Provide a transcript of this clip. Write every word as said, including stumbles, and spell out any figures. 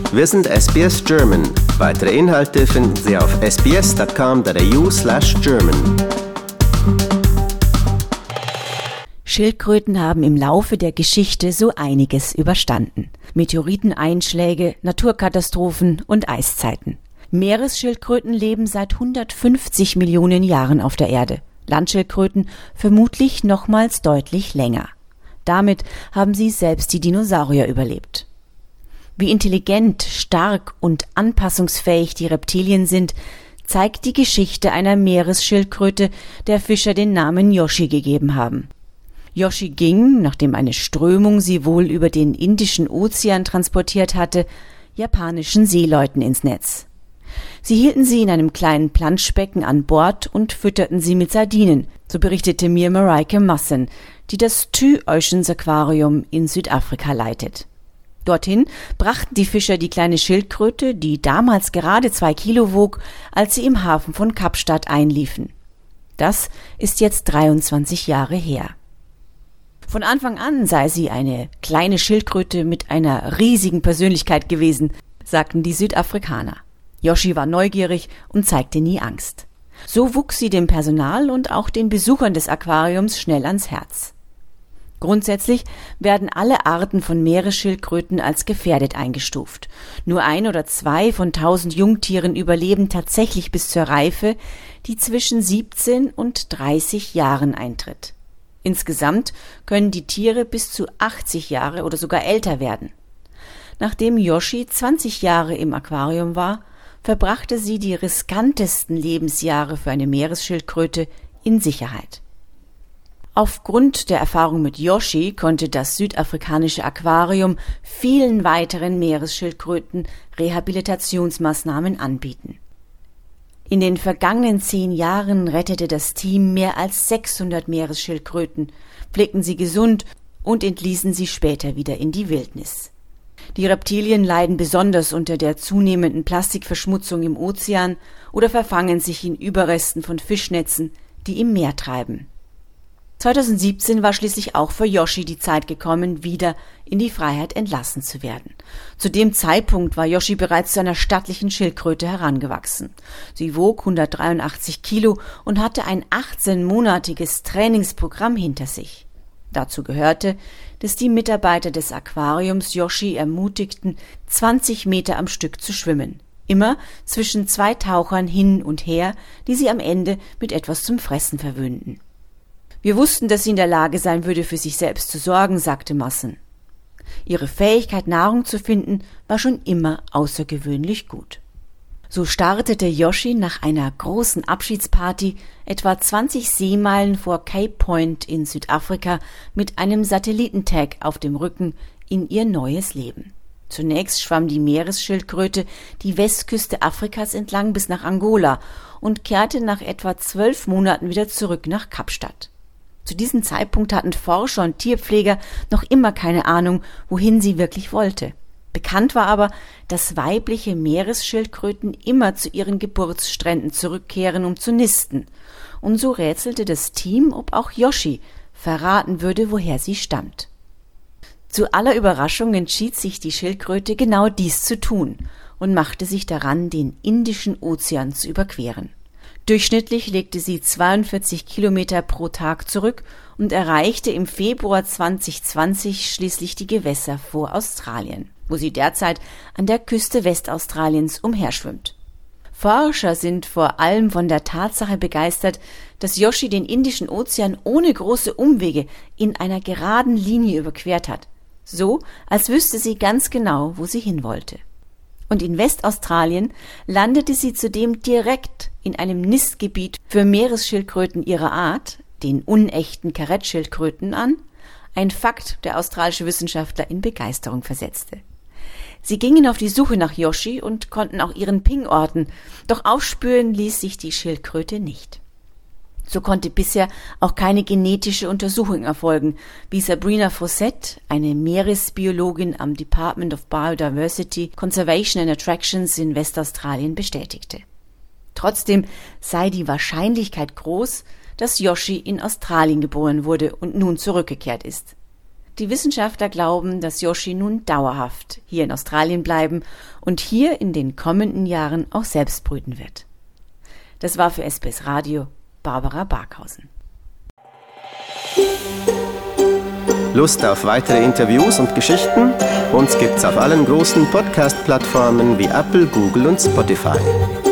Wir sind S B S German. Weitere Inhalte finden Sie auf s b s dot com dot a u slash german. Schildkröten haben im Laufe der Geschichte so einiges überstanden. Meteoriteneinschläge, Naturkatastrophen und Eiszeiten. Meeresschildkröten leben seit hundertfünfzig Millionen Jahren auf der Erde. Landschildkröten vermutlich nochmals deutlich länger. Damit haben sie selbst die Dinosaurier überlebt. Wie intelligent, stark und anpassungsfähig die Reptilien sind, zeigt die Geschichte einer Meeresschildkröte, der Fischer den Namen Yoshi gegeben haben. Yoshi ging, nachdem eine Strömung sie wohl über den Indischen Ozean transportiert hatte, japanischen Seeleuten ins Netz. Sie hielten sie in einem kleinen Planschbecken an Bord und fütterten sie mit Sardinen, so berichtete mir Mareike Masson, die das Two Oceans Aquarium in Südafrika leitet. Dorthin brachten die Fischer die kleine Schildkröte, die damals gerade zwei Kilo wog, als sie im Hafen von Kapstadt einliefen. Das ist jetzt dreiundzwanzig Jahre her. Von Anfang an sei sie eine kleine Schildkröte mit einer riesigen Persönlichkeit gewesen, sagten die Südafrikaner. Yoshi war neugierig und zeigte nie Angst. So wuchs sie dem Personal und auch den Besuchern des Aquariums schnell ans Herz. Grundsätzlich werden alle Arten von Meeresschildkröten als gefährdet eingestuft. Nur ein oder zwei von tausend Jungtieren überleben tatsächlich bis zur Reife, die zwischen siebzehn und dreißig Jahren eintritt. Insgesamt können die Tiere bis zu achtzig Jahre oder sogar älter werden. Nachdem Yoshi zwanzig Jahre im Aquarium war, verbrachte sie die riskantesten Lebensjahre für eine Meeresschildkröte in Sicherheit. Aufgrund der Erfahrung mit Yoshi konnte das südafrikanische Aquarium vielen weiteren Meeresschildkröten Rehabilitationsmaßnahmen anbieten. In den vergangenen zehn Jahren rettete das Team mehr als sechshundert Meeresschildkröten, pflegten sie gesund und entließen sie später wieder in die Wildnis. Die Reptilien leiden besonders unter der zunehmenden Plastikverschmutzung im Ozean oder verfangen sich in Überresten von Fischnetzen, die im Meer treiben. zweitausendsiebzehn war schließlich auch für Yoshi die Zeit gekommen, wieder in die Freiheit entlassen zu werden. Zu dem Zeitpunkt war Yoshi bereits zu einer stattlichen Schildkröte herangewachsen. Sie wog hundertdreiundachtzig Kilo und hatte ein achtzehnmonatiges Trainingsprogramm hinter sich. Dazu gehörte, dass die Mitarbeiter des Aquariums Yoshi ermutigten, zwanzig Meter am Stück zu schwimmen. Immer zwischen zwei Tauchern hin und her, die sie am Ende mit etwas zum Fressen verwöhnten. Wir wussten, dass sie in der Lage sein würde, für sich selbst zu sorgen, sagte Masson. Ihre Fähigkeit, Nahrung zu finden, war schon immer außergewöhnlich gut. So startete Yoshi nach einer großen Abschiedsparty etwa zwanzig Seemeilen vor Cape Point in Südafrika mit einem Satellitentag auf dem Rücken in ihr neues Leben. Zunächst schwamm die Meeresschildkröte die Westküste Afrikas entlang bis nach Angola und kehrte nach etwa zwölf Monaten wieder zurück nach Kapstadt. Zu diesem Zeitpunkt hatten Forscher und Tierpfleger noch immer keine Ahnung, wohin sie wirklich wollte. Bekannt war aber, dass weibliche Meeresschildkröten immer zu ihren Geburtsstränden zurückkehren, um zu nisten. Und so rätselte das Team, ob auch Yoshi verraten würde, woher sie stammt. Zu aller Überraschung entschied sich die Schildkröte, genau dies zu tun und machte sich daran, den Indischen Ozean zu überqueren. Durchschnittlich legte sie zweiundvierzig Kilometer pro Tag zurück und erreichte im Februar zweitausendzwanzig schließlich die Gewässer vor Australien, wo sie derzeit an der Küste Westaustraliens umherschwimmt. Forscher sind vor allem von der Tatsache begeistert, dass Yoshi den Indischen Ozean ohne große Umwege in einer geraden Linie überquert hat, so als wüsste sie ganz genau, wo sie hin wollte. Und in Westaustralien landete sie zudem direkt in einem Nistgebiet für Meeresschildkröten ihrer Art, den unechten Karettschildkröten, an, ein Fakt, der australische Wissenschaftler in Begeisterung versetzte. Sie gingen auf die Suche nach Yoshi und konnten auch ihren Ping orten, doch aufspüren ließ sich die Schildkröte nicht. So konnte bisher auch keine genetische Untersuchung erfolgen, wie Sabrina Fawcett, eine Meeresbiologin am Department of Biodiversity, Conservation and Attractions in Westaustralien bestätigte. Trotzdem sei die Wahrscheinlichkeit groß, dass Yoshi in Australien geboren wurde und nun zurückgekehrt ist. Die Wissenschaftler glauben, dass Yoshi nun dauerhaft hier in Australien bleiben und hier in den kommenden Jahren auch selbst brüten wird. Das war für S B S Radio Barbara Barkhausen. Lust auf weitere Interviews und Geschichten? Uns gibt's auf allen großen Podcast-Plattformen wie Apple, Google und Spotify.